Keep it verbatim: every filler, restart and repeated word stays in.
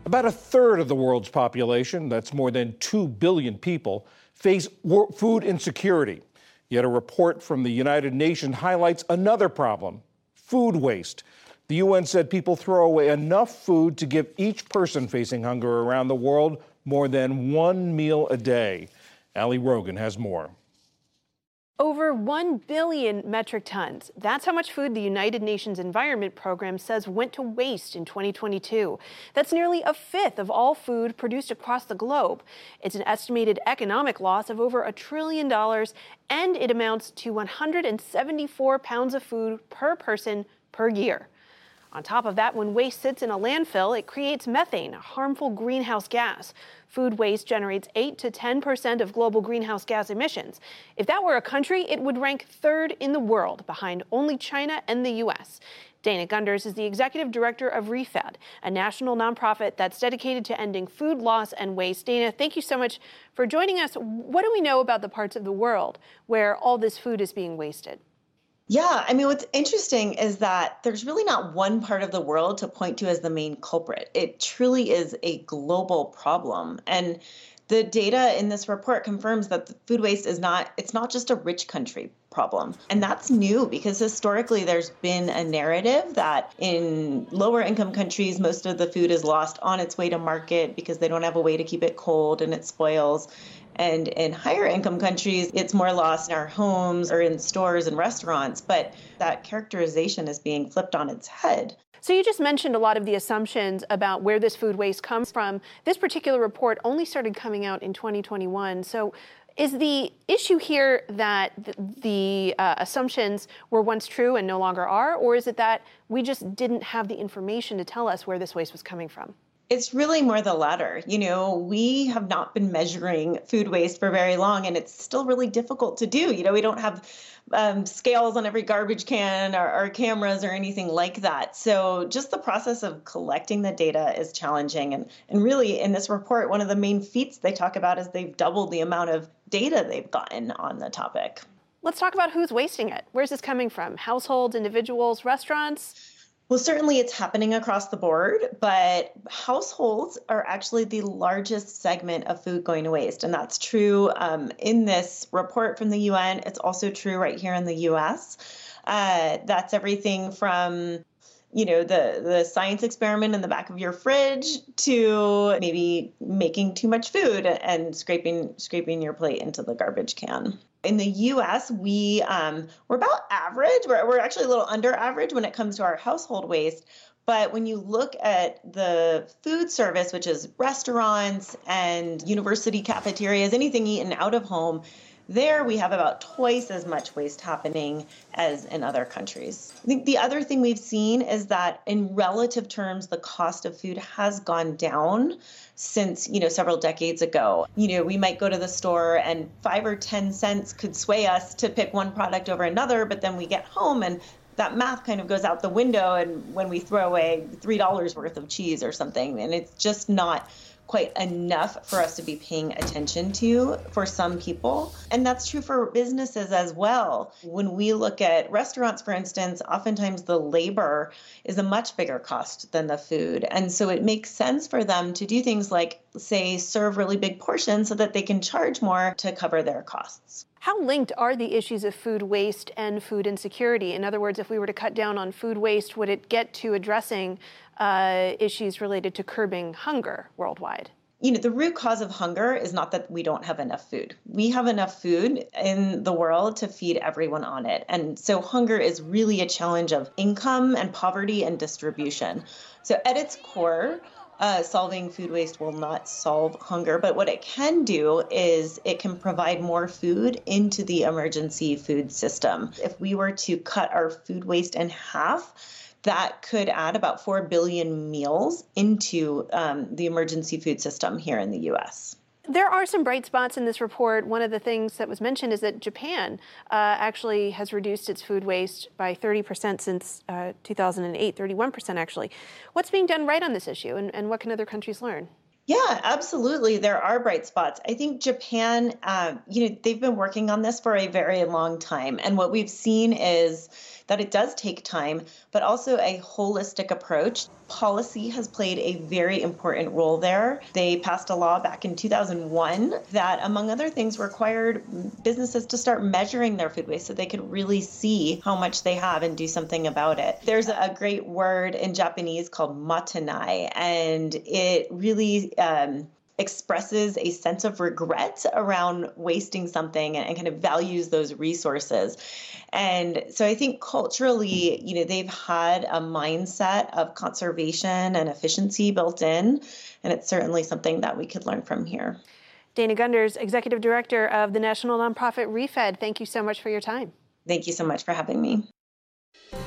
About a third of the world's population, that's more than two billion people, face food insecurity. Yet a report from the United Nations highlights another problem: food waste. The U N said people throw away enough food to give each person facing hunger around the world more than one meal a day. Ali Rogan has more. Over one billion metric tons. That's how much food the United Nations Environment Program says went to waste in twenty twenty-two. That's nearly a fifth of all food produced across the globe. It's an estimated economic loss of over a trillion dollars, and it amounts to one hundred seventy-four pounds of food per person per year. On top of that, when waste sits in a landfill, it creates methane, a harmful greenhouse gas. Food waste generates eight to ten percent of global greenhouse gas emissions. If that were a country, it would rank third in the world, behind only China and the U S. Dana Gunders is the executive director of ReFed, a national nonprofit that's dedicated to ending food loss and waste. Dana, thank you so much for joining us. What do we know about the parts of the world where all this food is being wasted? Yeah, I mean, what's interesting is that there's really not one part of the world to point to as the main culprit. It truly is a global problem. And the data in this report confirms that the food waste is not, it's not just a rich country problem. And that's new because historically there's been a narrative that in lower income countries, most of the food is lost on its way to market because they don't have a way to keep it cold and it spoils. And in higher income countries, it's more lost in our homes or in stores and restaurants. But that characterization is being flipped on its head. So you just mentioned a lot of the assumptions about where this food waste comes from. This particular report only started coming out in twenty twenty-one. So is the issue here that the, the uh, assumptions were once true and no longer are? Or is it that we just didn't have the information to tell us where this waste was coming from? It's really more the latter. You know, we have not been measuring food waste for very long, and it's still really difficult to do. You know, we don't have um, scales on every garbage can or, or cameras or anything like that. So just the process of collecting the data is challenging. And, and really, in this report, one of the main feats they talk about is they've doubled the amount of data they've gotten on the topic. Let's talk about who's wasting it. Where's this coming from? Households, individuals, restaurants? Well, certainly it's happening across the board, but households are actually the largest segment of food going to waste. And that's true um, in this report from the U N. It's also true right here in the U S. Uh, that's everything from you know, the, the science experiment in the back of your fridge to maybe making too much food and scraping scraping your plate into the garbage can. In the U S, we, um, we're about average. We're, we're actually a little under average when it comes to our household waste. But when you look at the food service, which is restaurants and university cafeterias, anything eaten out of home, there we have about twice as much waste happening as in other countries. I think the other thing we've seen is that in relative terms, the cost of food has gone down since, you know, several decades ago. You know, we might go to the store and five or ten cents could sway us to pick one product over another, but then we get home and that math kind of goes out the window and when we throw away three dollars worth of cheese or something, and it's just not quite enough for us to be paying attention to for some people. And that's true for businesses as well. When we look at restaurants, for instance, oftentimes the labor is a much bigger cost than the food. And so it makes sense for them to do things like, say, serve really big portions so that they can charge more to cover their costs. How linked are the issues of food waste and food insecurity? In other words, if we were to cut down on food waste, would it get to addressing uh, issues related to curbing hunger worldwide? You know, the root cause of hunger is not that we don't have enough food. We have enough food in the world to feed everyone on it. And so hunger is really a challenge of income and poverty and distribution. So at its core, Uh, solving food waste will not solve hunger, but what it can do is it can provide more food into the emergency food system. If we were to cut our food waste in half, that could add about four billion meals into um, the emergency food system here in the U S. There are some bright spots in this report. One of the things that was mentioned is that Japan uh, actually has reduced its food waste by thirty percent since uh, two thousand eight, thirty-one percent actually. What's being done right on this issue, and, and what can other countries learn? Yeah, absolutely. There are bright spots. I think Japan, um, you know, they've been working on this for a very long time. And what we've seen is that it does take time, but also a holistic approach. Policy has played a very important role there. They passed a law back in two thousand one that, among other things, required businesses to start measuring their food waste so they could really see how much they have and do something about it. There's a great word in Japanese called matanai, and it really um, expresses a sense of regret around wasting something and, and kind of values those resources. And so I think culturally, you know, they've had a mindset of conservation and efficiency built in, and it's certainly something that we could learn from here. Dana Gunders, Executive Director of the national nonprofit ReFed, thank you so much for your time. Thank you so much for having me.